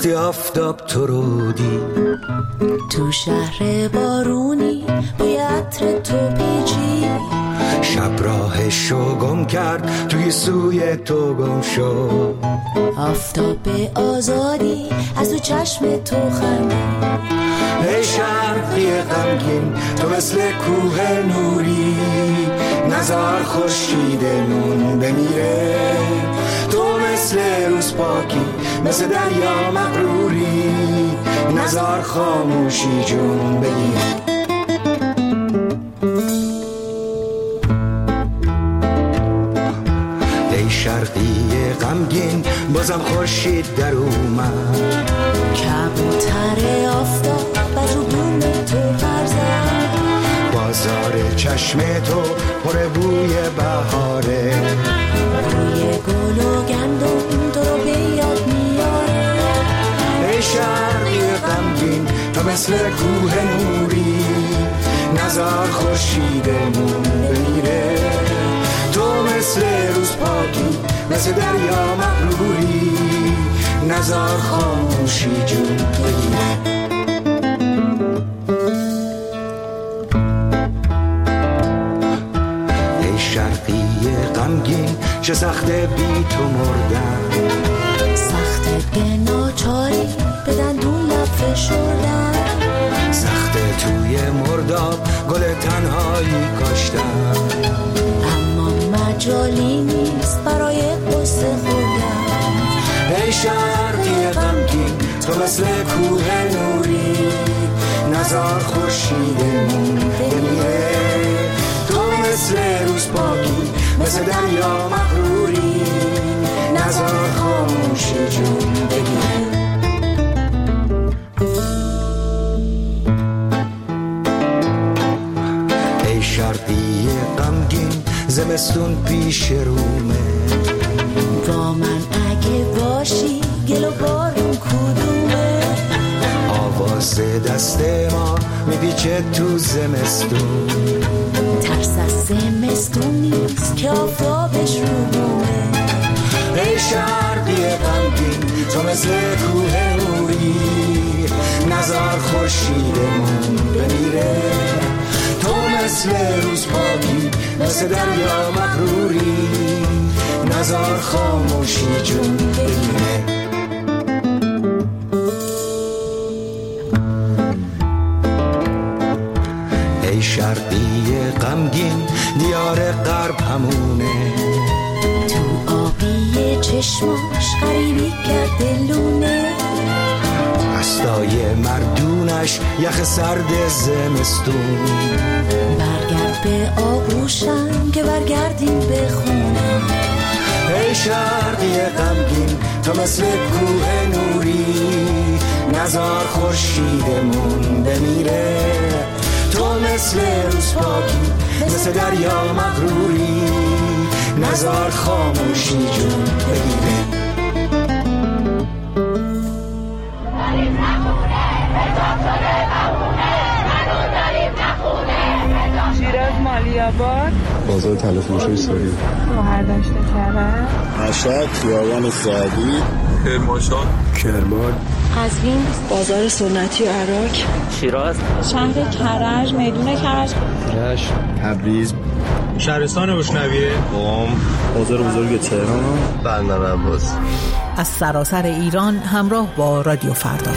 وقتی آفتاب تو رو دید تو شهر بارونی بوی عطر تو پیچی، شب راهشو گم کرد توی سوی تو گم شد. آفتاب آزادی از تو چشم تو خندید. ای شرقی غمگین تو مثل کوه نوری، نزار خورشیدمون بمیره. تو مثل روز پاکی مثل دریا مغروری، نزار خاموشی جون بگیر. ای شرقی غمگین بازم خورشید در اومد، کبوتر آفتاب بر رو بوم تو پر زد. بازار چشم تو پر بوی بهاره، بوی گل و گندم تو رو به یاد میاره. ای شرقی غمگین تو مثل کوه نوری، نزار خورشیدمون بمیره. تو مثل روز پاکی مثل دریا مغروری، نزار خاموشی جون بگیره. ای شرقی غمگین چه سخته بی تو مردن، سخته به ناچاری به دندون لب فشردن. سخته توی مرداب گل تنهایی کاشتن، اما مجالی نیست برای قصه خوردن. ای شرقی غمگین تو مثل کوه نوری، نزار خورشیدمون بمیره. تو مثل روز پاکی مثل دریا مغروری، نزار خاموشی جون بگیره. ای شرقی غمگین زمستون پیش رومه، با من اگه باشی گل و بارون کدومه. آواز دست ما میپیچه تو زمستون، ترس از زمستون نیست که آفتابش رو بومه. ای شرقی غمگین تو مثل کوه نوری، نزار خورشیدمون بمیره. تو مثل روز پاکی مثل دریا مغروری، نزار خاموشی جون بگیره. ای شرقی غمگین دیار غرب همونه، تو آبی چشماش غریبی کرده لونه. رستای مردونش یخ سرد زمستون، برگرد به آغوشم که برگردیم به خونه. ای شرقی غمگین تو مثل کوه نوری، نزار خورشیدمون بمیره. تو مثل روز پاکی مثل دریا مغروری، نزار خاموشی جون بگیره. شیراز مالی‌آباد، بازار تلفروش سوری، مهرداشت کرد، مشهد خیابان سعدی، کرمانشاه، کرمان، قزوین، بازار سنتی عراق، شیراز، شهر کرج، میدون کرج، رشت، تبریز، شهرستان اشنویه، قم، بازار بزرگ تهران، بندر عباس. از سراسر ایران همراه با رادیو فردا.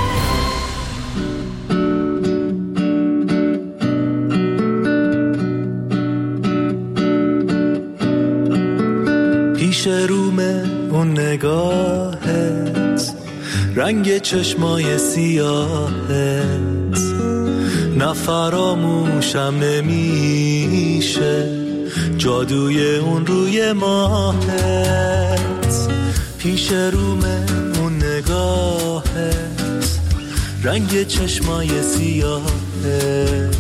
پیش رومه اون نگاهت، رنگ چشمای سیاهت، نفراموشم نمیشه جادوی اون روی ماهت. پیش رومه اون نگاهت، رنگ چشمای سیاهت،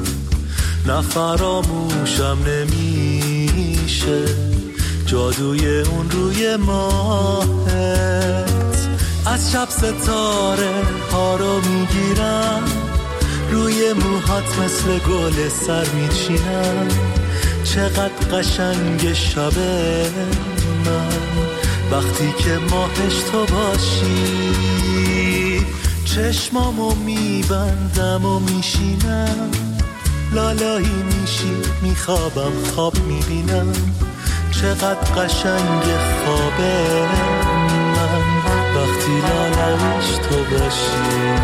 نفراموشم نمیشه جادوی اون روی ماهت. از شب ستاره ها رو میگیرم، روی موهات مثل گل سر میچینم. چقدر قشنگ شب من، وقتی که ماهش تو باشی. چشمامو میبندم و میشینم، لالایی میشی میخوابم، خواب میبینم. چقدر قشنگ خوابه من وقتی لالایش تو باشی.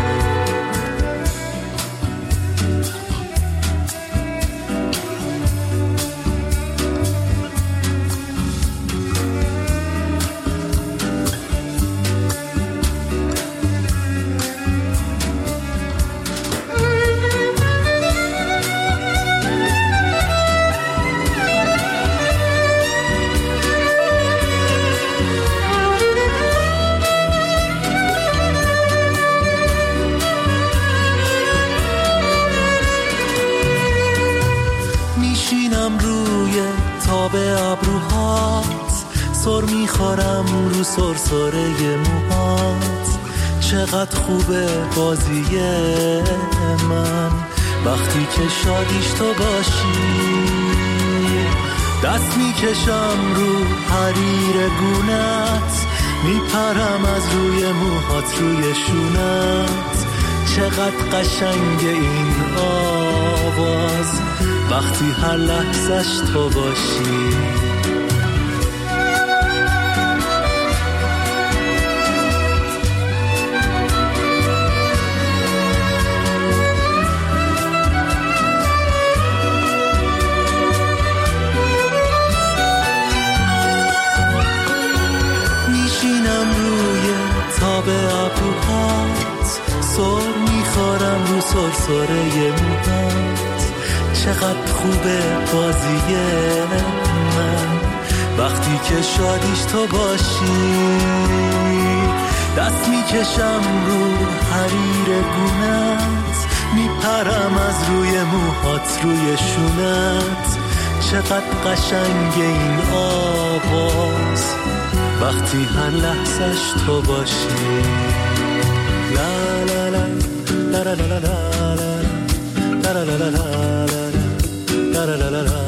سر میخورم رو سرسره موهات. چقدر خوبه بازی من وقتی که شادیش تو باشی. دست میکشم رو حریر گونت، میپرم از روی موهات روی شونت. چقدر قشنگ این آواز وقتی هر لحظش تو باشی. سر میخورم رو سرسره موهات. چقدر خوبه بازی من وقتی که شادیش تو باشی. دست میکشم رو حریر گونت، میپرم از روی موهات روی شونت. چقدر قشنگ این آواز وقتی هر لحظش تو باشی. لا لا لا لا لا لا لا لا لا لا لا لا لا لا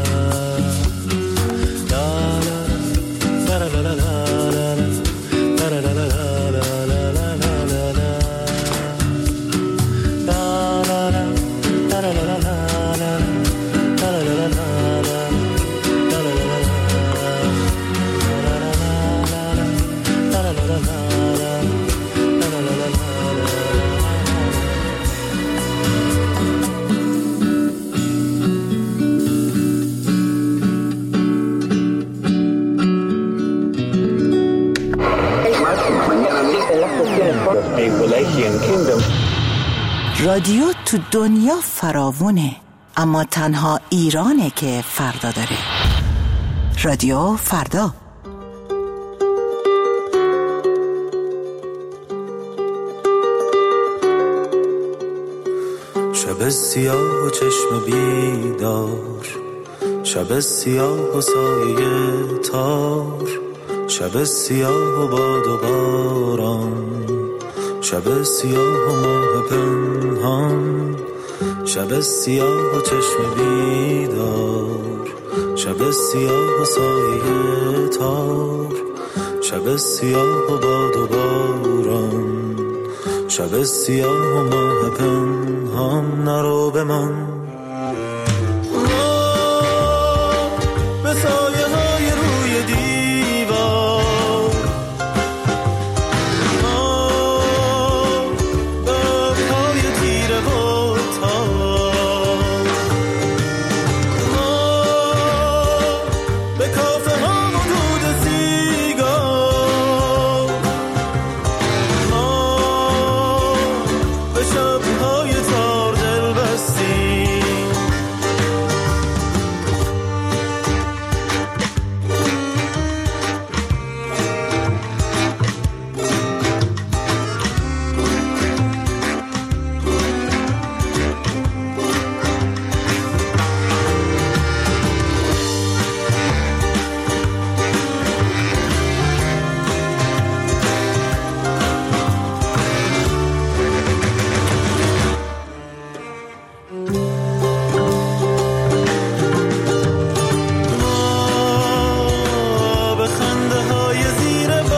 رادیو تو دنیا فراوونه، اما تنها ایرانه که فردا داره. رادیو فردا. شب سیاه و چشم بیدار، شب سیاه و سایه تار، شب سیاه و باد و باران، شب سیاه و ماه پنهان، شب سیاه و چشم بیدار، شب سیاه و سایه تار، شب سیاه و باد و باران، شب سیاه و ماه پنهان. نرو بمان به سایه های روی دیوار، به پای تیره و تار، به کافه ها و دود سیگار، به شبهای تار دل بستیم. به خنده های زیر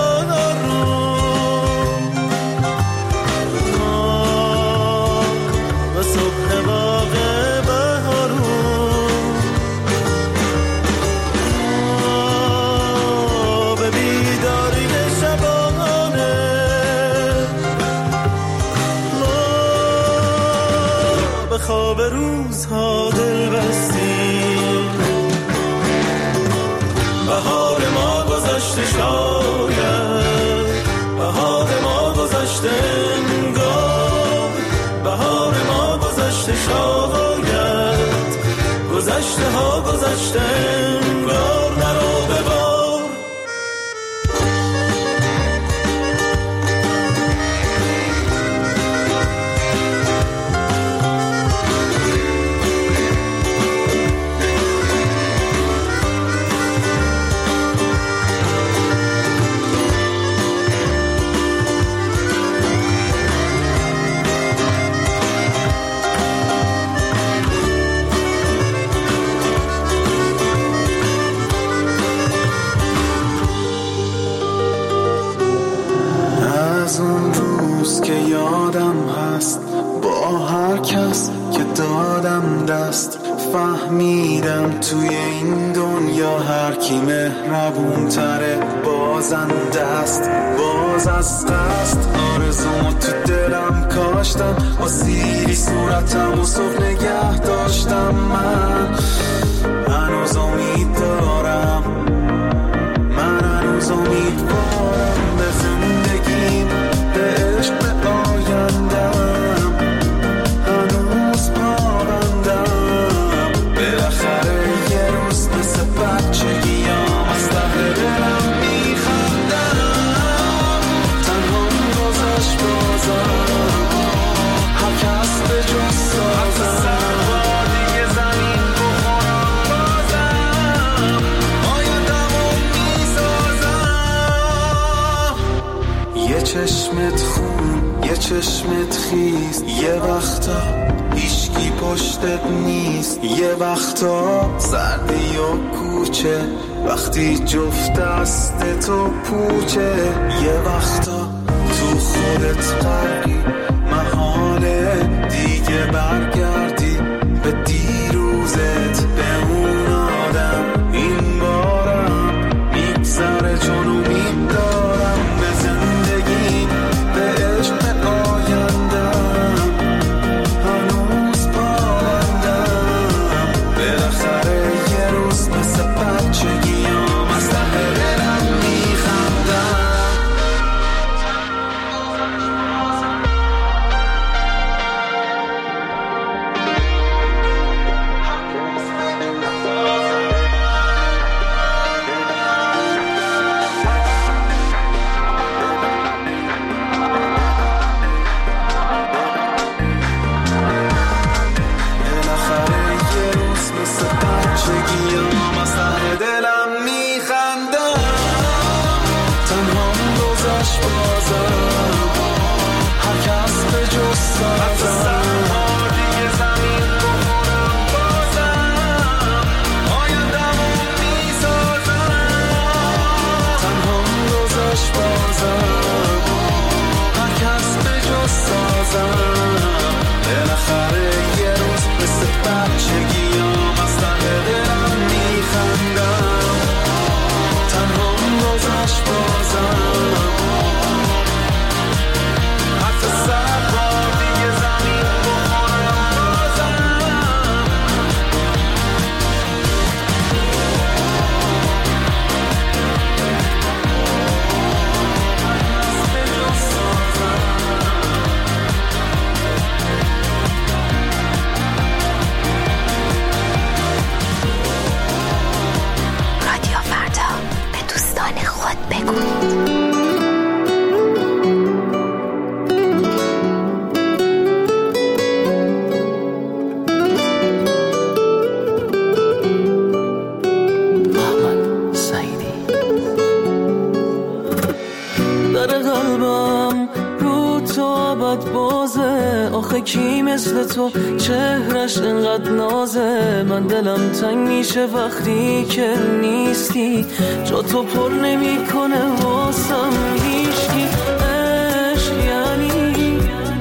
خواب روزها دل بستیم. بهار ما گذشته شاید، بهار ما گذشته انگار، بهار ما گذشته شاید، گذشته ها گذشته انگار، نرو ببار. که یادم هست با هر کس که دادم دست، فهمیدم توی این دنیا هر کی مهربون تره بازنده است. باز از قصد آرزومو تو دلم کاشتم، با سیری صورتم و صبح نگه داشتم. من هنوز امید دارم، من هنوز امیدوارم به زندگیم، به عشق، به آیندم، هنوز پابندم. بالاخره یه روز مثل بچگیام از ته دلم میخندم. تنهام گذشت بازم، هر کس به جز سازم، دیگه زمین بخورم بازم، آیندمو میسازم. یه چشمت خون، یه چشمت خیز، یه وقتا هیچکی پشتت نیست، یه وقتا سردی و کوچه وقتی جفت دست تو پوچه، یه وقتا تو خودت غرقی، محاله دیگه برگردی به دیروزت، به اون آدم. این بارم میگذره چون امید دارم به زندگی، به عشق، به آیندم، هنوز پابندم. بالاخره یه روز مثل بچگیام از ته دلم میخندم. کی مثل تو چهرش انقدر نازه، من دلم تنگ میشه وقتی که نیستی، جا تو پر نمی کنه واسم هیچکی. عشق یعنی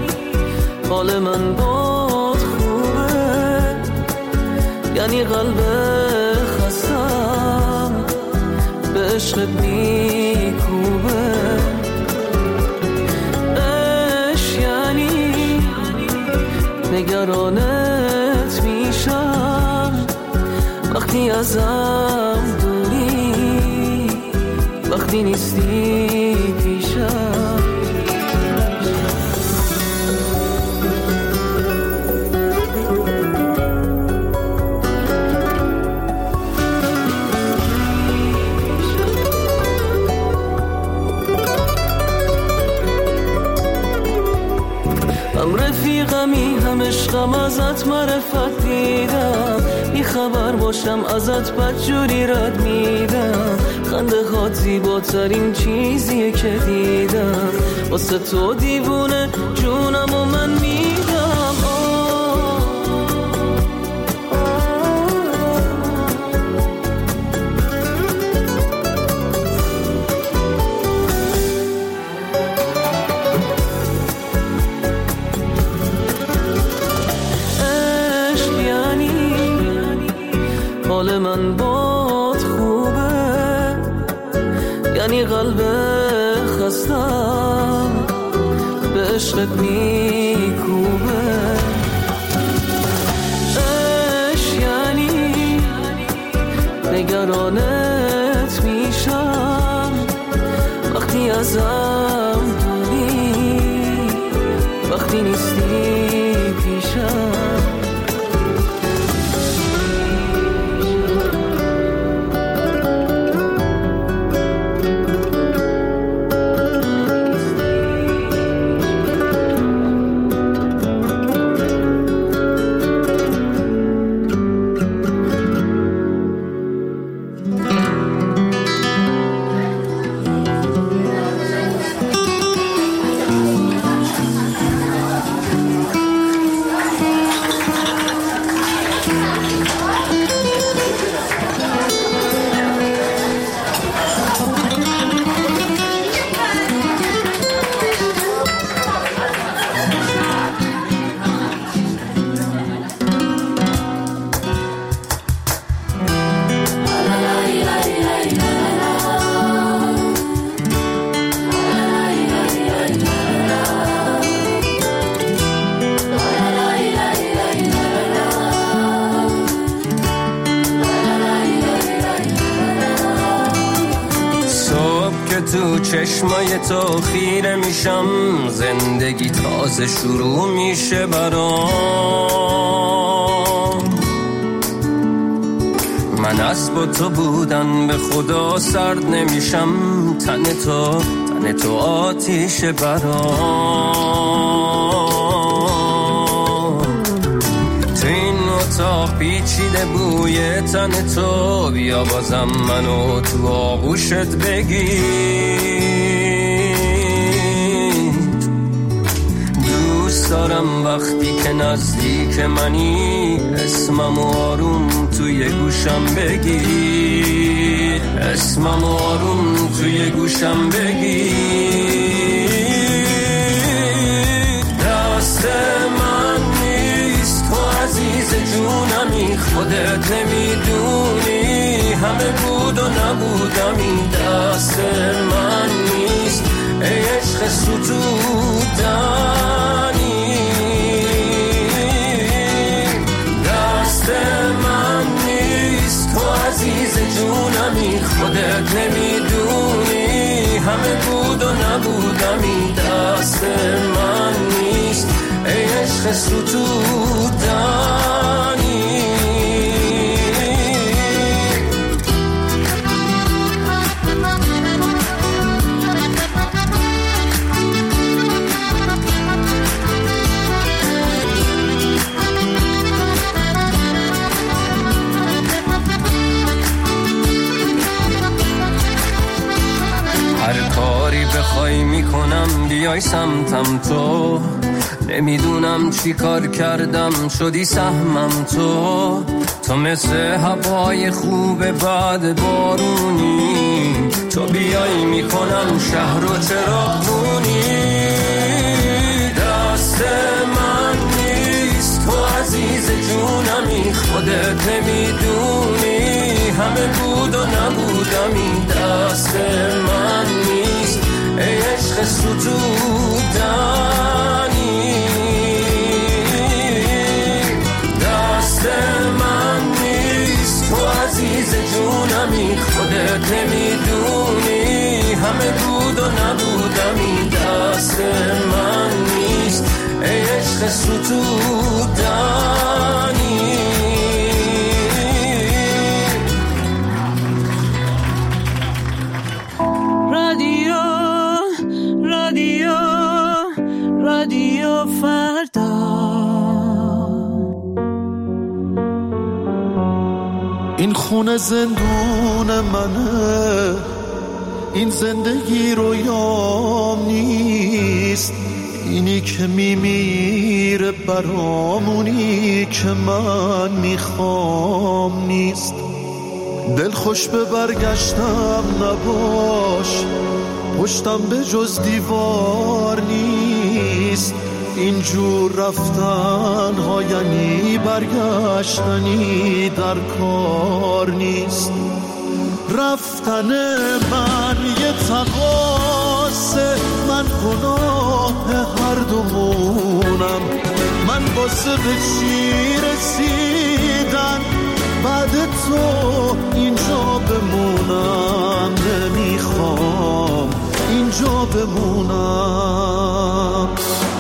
حال من باد خوبه، یعنی قلب خستم به عشقت میکوبه. نگرانت میشم وقتی ازم دوری، وقتی نیستی پیشم. هم رفیقمی هم عشقم ازت معرفت دیدم، بی خبر باشم ازت بدجوری رد میدم. خنده هات زیباترین چیزیه که دیدم، واسه تو دیوونه جونم و من میدم. حال من باد خوبه، یعنی قلب خستم به عشقت میکوبه. عشق یعنی نگرانت میشم وقتی ازم دوری، وقتی نیستی پیشم. تو چشمای تو خیره میشم، زندگی تازه شروع میشه برام. من از با تو بودن به خدا سرد نمیشم، تن تو آتیش برام. تو این اتاق پیچیده بوی تن تو، بیا بازم منو تو آغوشت بگیر. دوست دارم وقتی که نزدیک منی، اسمم آروم توی گوشم بگیر، اسمم آروم توی گوشم بگیر. دست من نیست تو عزیز جونمی، خودت نمیدونی همه بود و نبودمی. دست من نیست ای عشق ستودنی، دست من نیست تو عزیز جونمی، خودت نمیدونی همه بود و نبودمی. دست من نیست ای عشق ستودنی. هر کاری بخوای میکنم بیای سمتم تو، نمیدونم چی کار کردم شدی سهمم تو. تو مثل هوای خوب بعد بارونی، تو بیای میکنم شهر و چراغونی. دست من نیست تو عزیز جونمی، خودت نمیدونی همه بود و نبودمی. دست من نیست ای عشق ستودنی، نبودم این دست من نیست ای عشق ستودنی رادیو فردا این خونه زندون منه این زندگی رویام نیست اینی که میمیره برامونی که من میخوام نیست دل خوش به برگشتم نباش پشتم به جز دیوار نیست اینجور رفتن ها یعنی برگشتنی در کار نیست رفتن من یه تقاصه من گناه هر دومونم من واسه به چی رسیدن بعد تو اینجا بمونم نمیخوام اینجا بمونم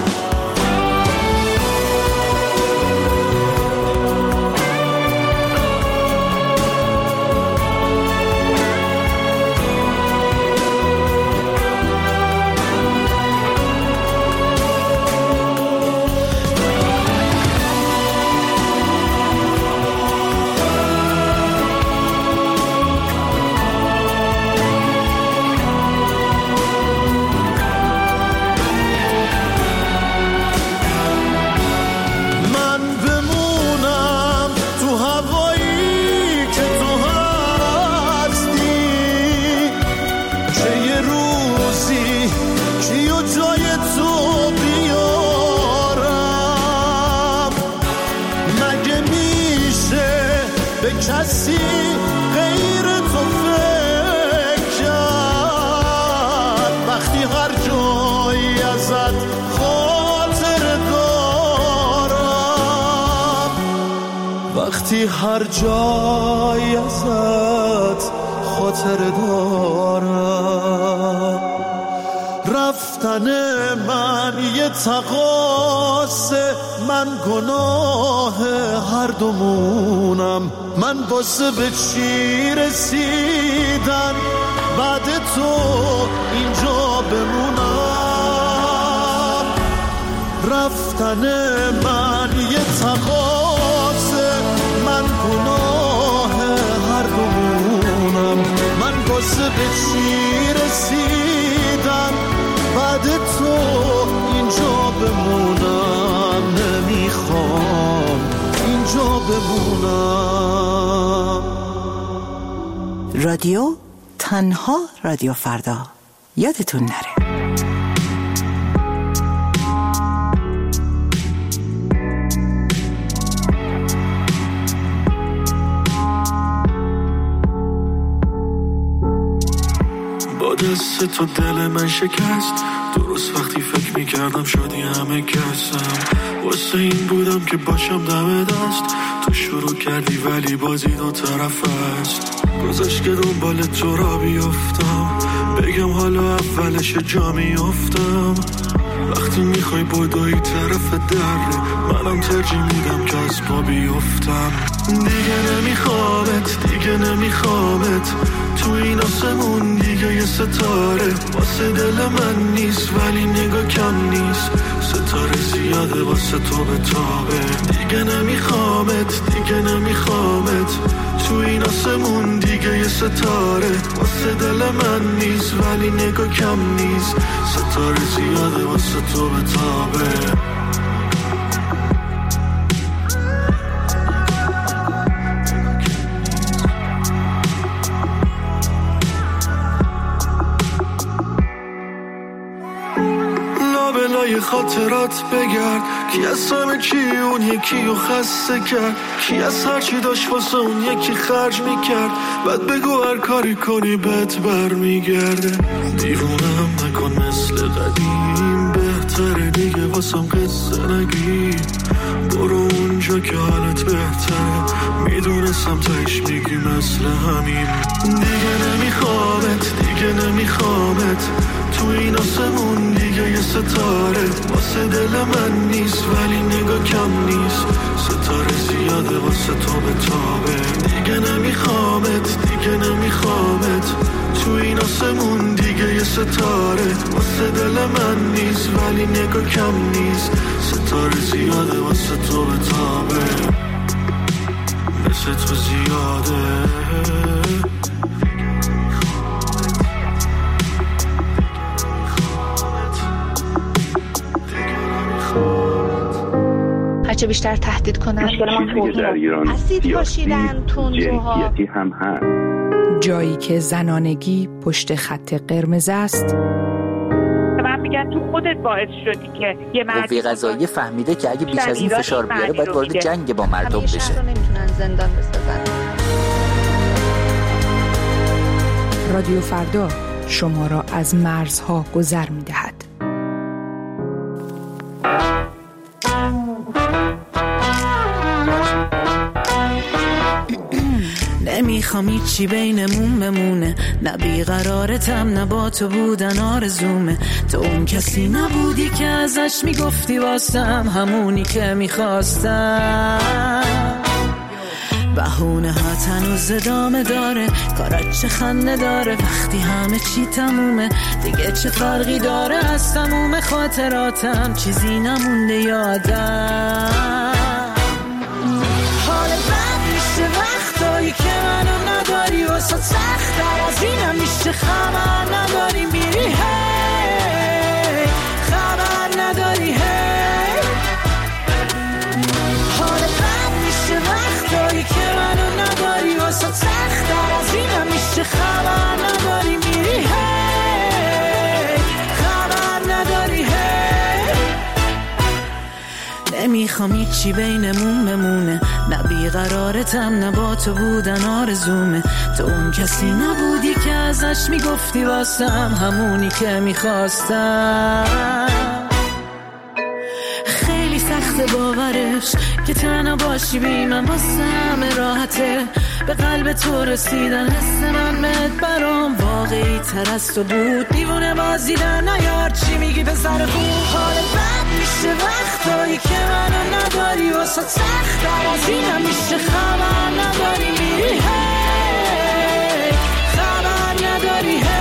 کسی غیر تو فکر کرد وقتی هر جایی ازت خاطر دارم وقتی هر جایی ازت خاطر دارم رفتن من یه تقاصه من گناه هر دومونم من واسه به چی رسیدن بعد تو اینجا بمونم رفتن من یه تقاصه من گناه هر دومونم من واسه به چی رسیدن بعد تو اینجا بمونم نمیخوام اینجا بمونم رادیو تنها رادیو فردا یادتون نره با دست تو دل من شکست درست وقتی فکر میکردم شدی همه کسم واسه این بودم که باشم دم دست تو شروع کردی ولی بازی دو طرف است گذاشت که دنبال تو را بیفتم بگم حالا اولش جا میفتم وقتی میخوای بدوی طرف در منم ترجیح میدم که از پا بیفتم دیگه نمیخوامت تو این آسمون دیگه یه ستاره واسه دل من نیست ولی نگاه کم نیست ستاره زیاده واسه تو به تابه دیگه نمیخوامت تو این آسمون دیگه یه ستاره واسه دل من نیست ولی نگاه کم نیست ستاره زیاده واسه تو به تابه لابلای خاطرات بگرد کی از همه چی اون یکی رو خسته کرد کی از هرچی داشت واسه اون یکی خرج میکرد بعد بگو هر کاری کنی بهت برمیگرده دیوونم نکن مثل قدیم بهتره دیگه واسم قصه نگی برو اونجا که حالت بهتره میدونستم تایش میگی مثل همین دیگه نمیخوامت تو این آسمون دیگه یه ستاره واسه دل من نیست ولی نگاه کم نیست ستاره زیاده واسه تو به تابه دیگه نمیخوامت دیگه نمیخوامت تو این آسمون دیگه یه ستاره واسه دل من نیست ولی نگاه کم نیست ستاره زیاده واسه تو به تابه مثل تو زیاده هرچه بیشتر تهدید کنن اسید پاشیدن تندروها هم هست. جایی که زنانگی پشت خط قرمز است. من میگن تو خودت باعث شدی که یه مرد قوه قضاییه فهمیده که اگه بیش از این فشار بیاره باید وارد جنگ با مردم بشه. همیشه نمیتونن زندان بسازن. رادیو فردا شما را از مرزها گذر می‌دهد. نمیخوام هیچی بینمون بمونه نه بیقرارتم نه با تو بودن آرزومه تو اون کسی نبودی که ازش میگفتی واسم همونی که میخواستم بهونه ها تنوز ادامه داره کارات چه خنده داره وقتی همه چی تمومه دیگه چه فرقی داره از تموم خاطراتم چیزی نمونده یادم حال بد میشه وقتایی که منو نداری واسه سخت‌تر از اینم میشه خبر نداری میری هی خبر نداری هی حال بد میشه وقتایی که منو نداری واسه سخت‌تر از اینم میشه خبر نداری میری هی خبر نداری هی نمیخوام هیچی بینمون بمونه نه بیقرارتم نه با تو بودن آرزومه تو اون کسی نبودی که ازش میگفتی واسم همونی که میخواستم خیلی سخته باورش که تنها باشی بی من واسم راحته به قلب تو رسیدن حس من مت برام واقعی تر از تو بود دیوونه بازیدن نیار چی میگی به سر خوب حال بد میشه وقتایی که منو نداری واسه سخت‌تر از اینم میشه خبر نداری میری هی خبر نداری هی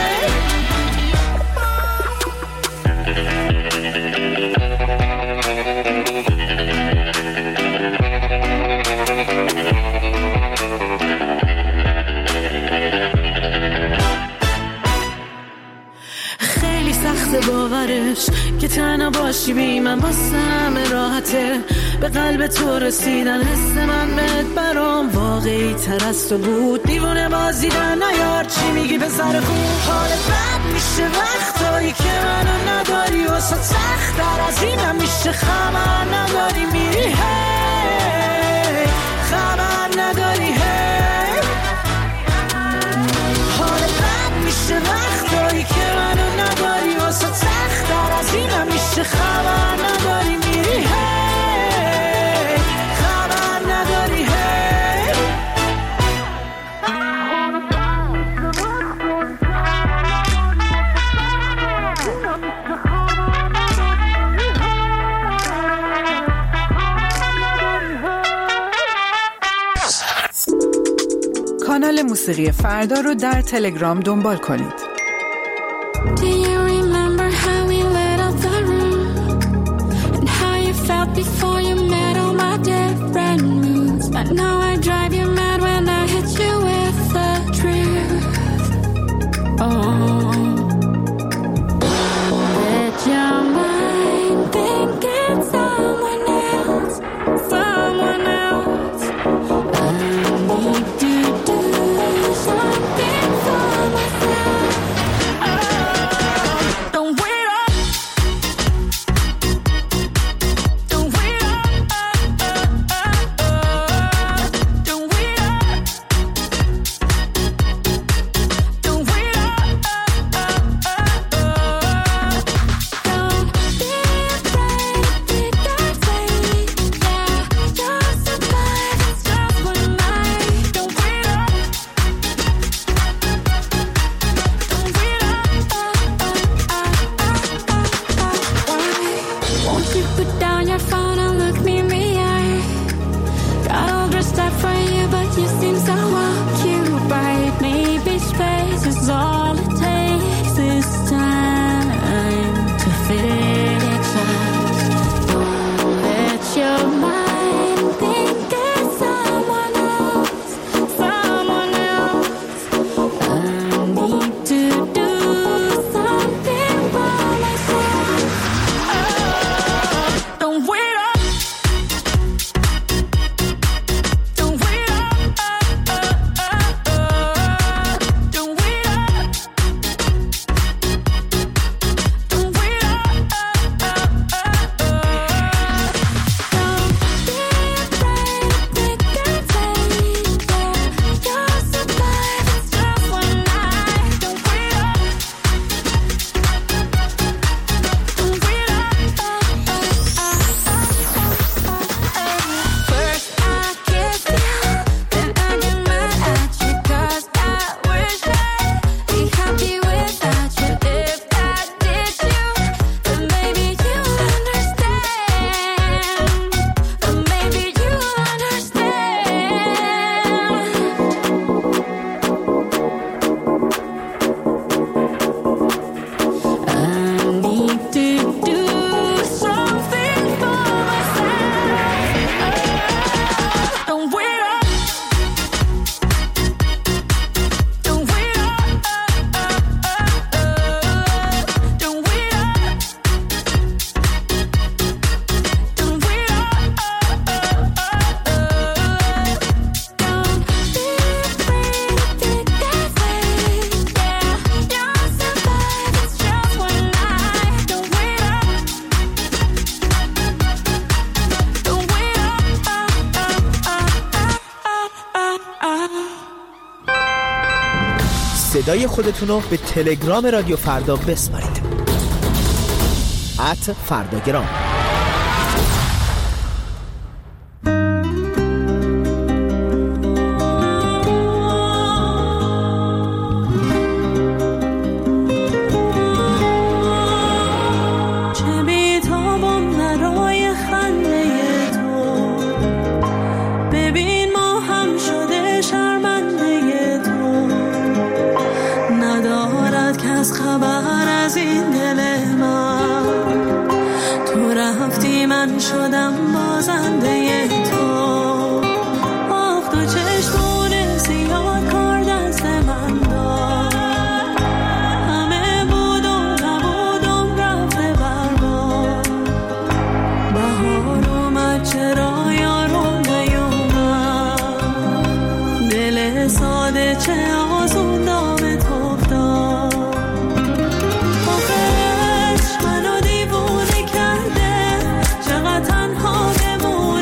خیلی سخته باورش که تنها باشی بی من واسم راحته به قلب تو رسیدن حس من مت برام واقعی تر از تو بود دیوونه بازیدن نیار چی میگی به سر خوب حال بد میشه وقتایی که منو نداری واسه سخت‌تر از اینم میشه خبر نداری میری هی خبر نداری هی حال بد میشه وقتایی که منو نداری واسه سخت‌تر از اینم میشه خبر نداری میری هی خبر نداری هی کانال موسیقی فردا رو در تلگرام دنبال کنید. Before you met all my different moods, but now I drive you mad when I hit you with the truth. Oh, let your mind think it's someone else, someone else. I need to do something for myself. Don't wait up. You seem so occupied. Maybe space is all it takes this time to fix us. Don't let your mind think it's someone else, someone else. I need to do something for myself. Don't wait up. Don't wait up. Don't wait up. Don't wait up. Don't be afraid to take a take. You'll survive. It's just one night. Don't wait up. Don't wait up. First I kiss you, then I get mad at you 'cause I wish I'd be happy without you. If I did you, then maybe you'll understand. Then maybe you'll understand. I need to do something for myself. Don't wait up. Don't wait up. Don't wait up. Don't wait up. Don't be afraid to take that fake. Yeah, you'll survive. It's just one night. Don't wait up. Don't wait up. صدای خودتون رو به تلگرام رادیو فردا بسپارید. @فرداگرام. چه بیتابم برای خنده تو، ببین ما هم شده شرمنده تو، ندارد کس خبر از این دل من، تو رفتی من شدم بازنده تو. آخ تو چشمون سیاه کار دست من داد، همه بود و نبودم رفته برباد. بهار اومد چرا یارو نیومد، دل ساده چه آسون دام تو افتاد. آخه عشق منو دیوونه کرده، چقدر تنها بمونم.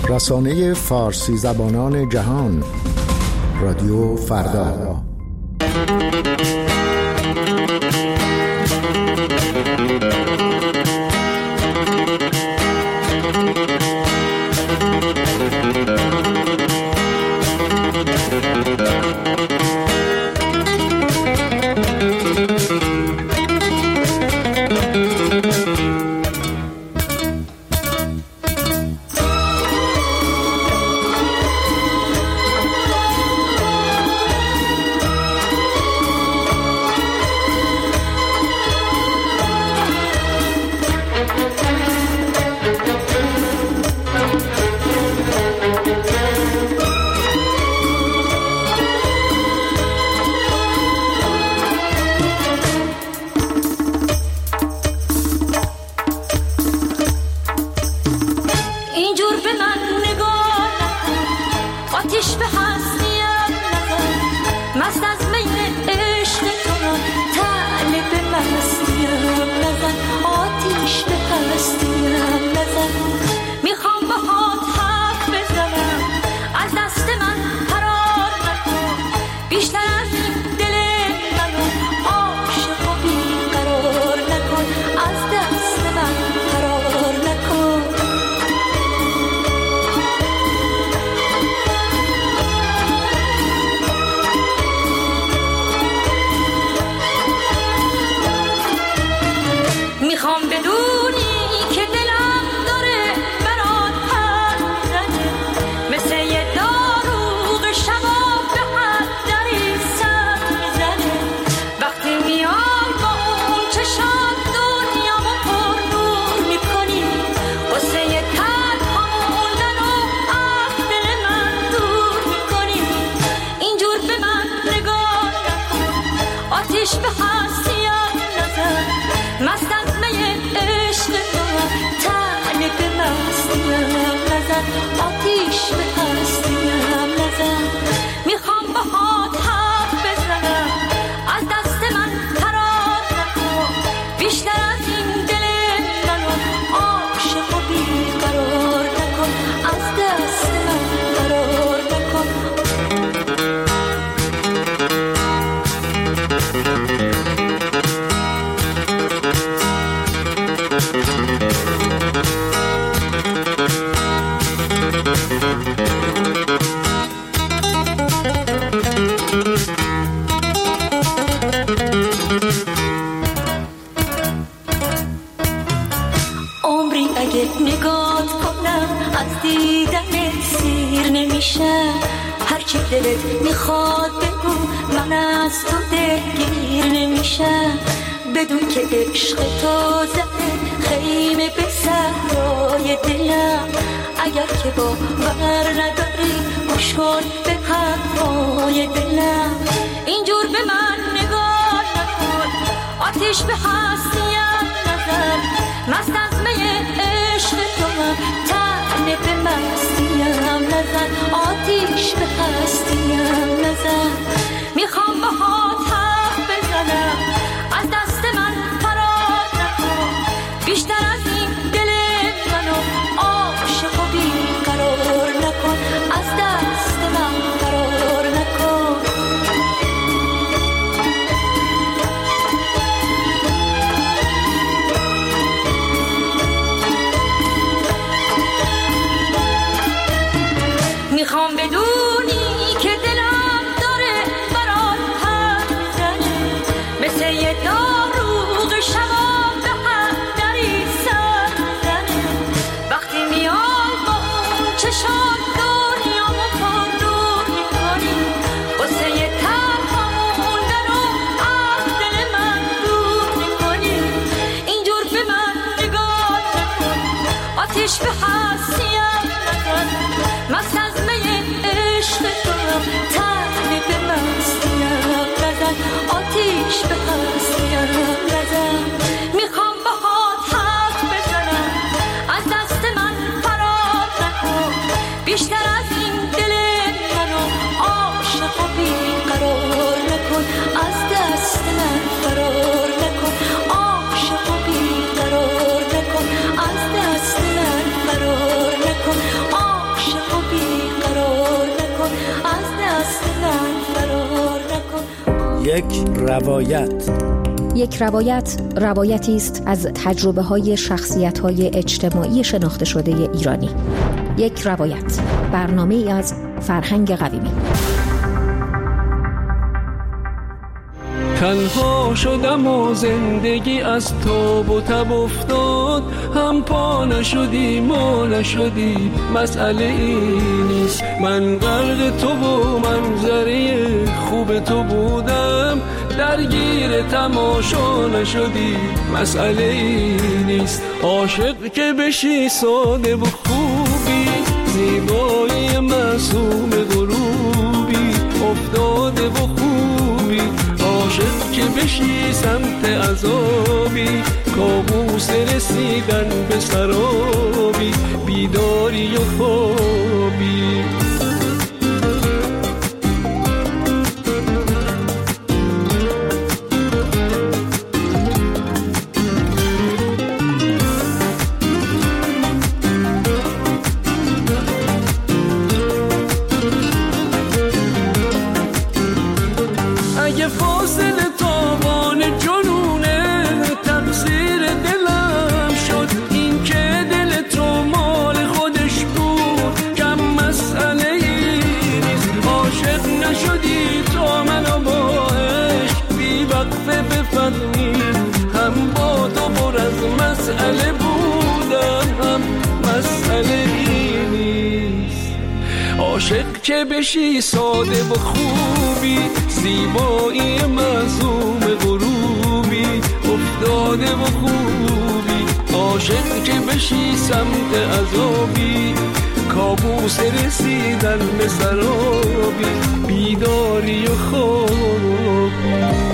رسانه فارسی زبانان جهان، رادیو فردا. یک روایت. یک روایت روایتی است از تجربه‌های شخصیت‌های اجتماعی شناخته شده ایرانی. یک روایت، برنامه‌ای از فرهنگ قویمی. تنها شدم و زندگی از تاب و تب افتاد، هم پا نشدی ما نشدی، مسئله ای نیست. من غرق تو و منظره خوب تو بودم، درگیر تماشا نشدی، مسئله ای نیست. عاشق که بشی ساده و خوبی، زیبایی معصوم غروبی، افتاده و خوبی. عاشق که بشی سمت عذابی، کابوس رسیدن به سرابی، بیداری و خوابی. هم با تو پر از مسئله بودم، هم مسئله ای نیست. عاشق که بشی ساده و خوبی، زیبایی معصوم غروبی، افتاده و خوبی. عاشق که بشی سمت عذابی، کابوس رسیدن به سرابی، بیداری و خوابی.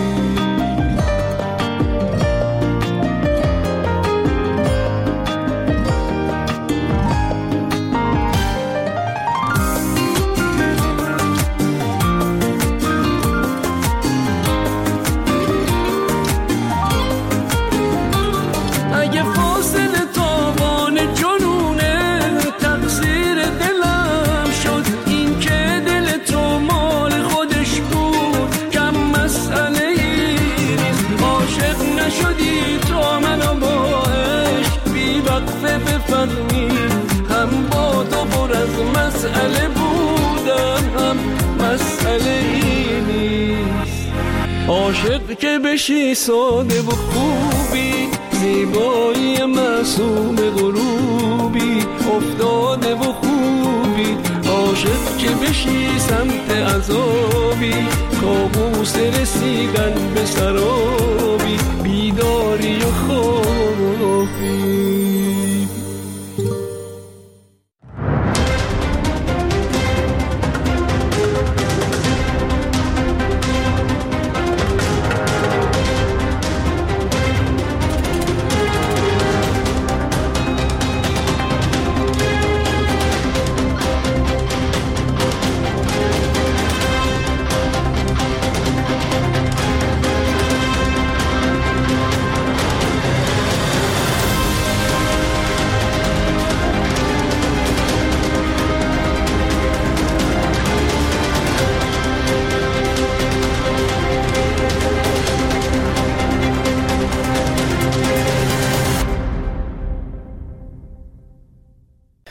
هم با تو پر از مسئله بودم، هم مسئله ای نیست. عاشق که بشی ساده و خوبی، زیبایی معصوم غروبی، افتاده و خوبی. عاشق که بشی سمت عذابی، کابوس رسیدن به سرابی، بیداری و خوابی.